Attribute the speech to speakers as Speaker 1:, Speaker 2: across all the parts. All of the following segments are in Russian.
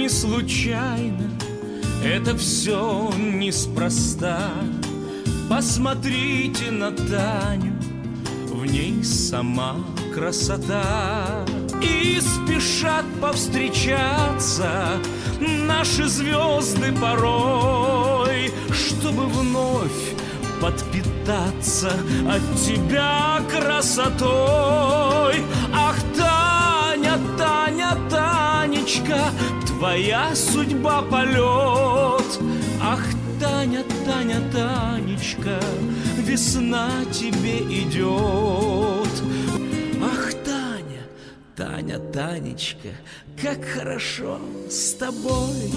Speaker 1: не случайно, это все неспроста. Посмотрите на Таню, в ней сама красота. И спешат повстречаться наши звезды порой, чтобы вновь подпитаться от тебя красотой. Ах, Таня, Таня, Танечка, твоя судьба полет. Ах, Таня, Таня, Танечка, весна тебе идет. Ах, Таня, Таня, Танечка, как хорошо с тобой.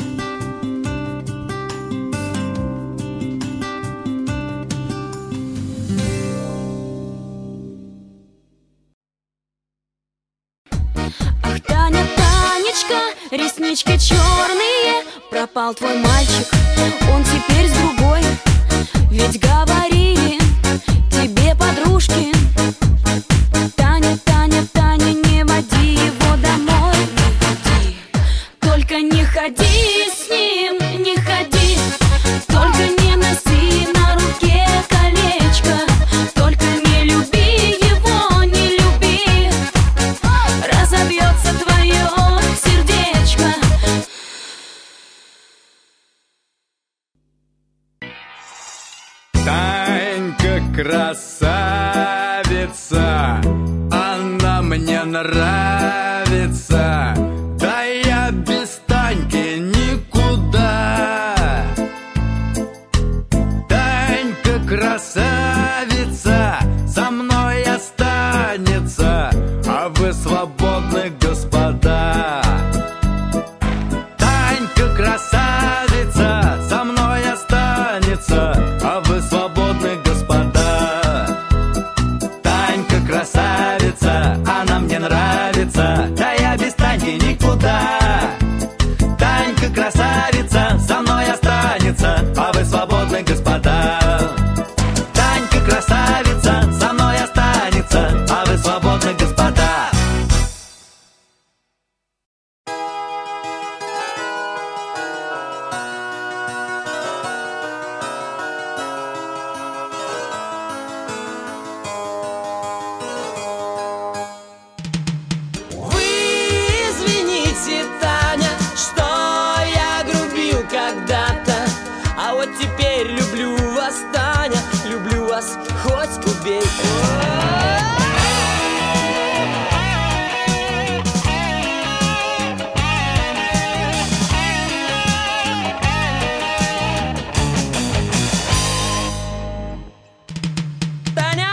Speaker 2: Ах, Таня, Танечка, реснички черные, пропал твой мальчик, он теперь с другой. Ведь говорили тебе подружки: Таня, Таня, Таня, не води его домой. Только не ходи с ним, не ходи. Только не носи на руке колечко. Только не люби его, не люби. Разобьется твое сердечко.
Speaker 3: Танька красавица, она мне нравится. Да я без Таньки никуда. Танька красавица, со мной останется, а вы свободны, господа. Танька красавица, со мной останется, а вы свободны, господа. Танька красавица, она мне нравится, да я без Таньки никуда. Танька красавица, со мной останется, а вы свободны, господа. Танька красавица, со мной останется, а вы свободны, господа.
Speaker 4: Вы извините, Таня, что я грубил когда-то, а вот теперь люблю вас, Таня, люблю вас, хоть убей. Таня!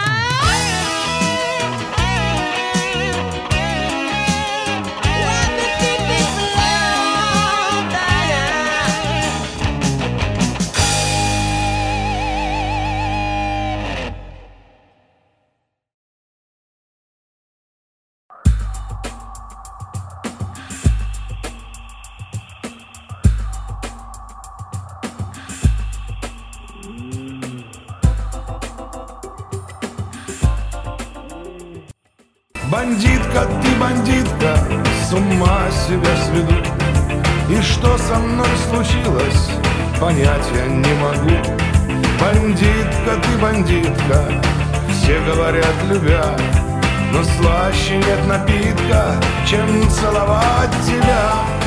Speaker 5: Бандитка, ты бандитка, с ума себя сведу. И что со мной случилось, понять я не могу. Бандитка, ты бандитка, все говорят, любя, но слаще нет напитка, чем целовать тебя.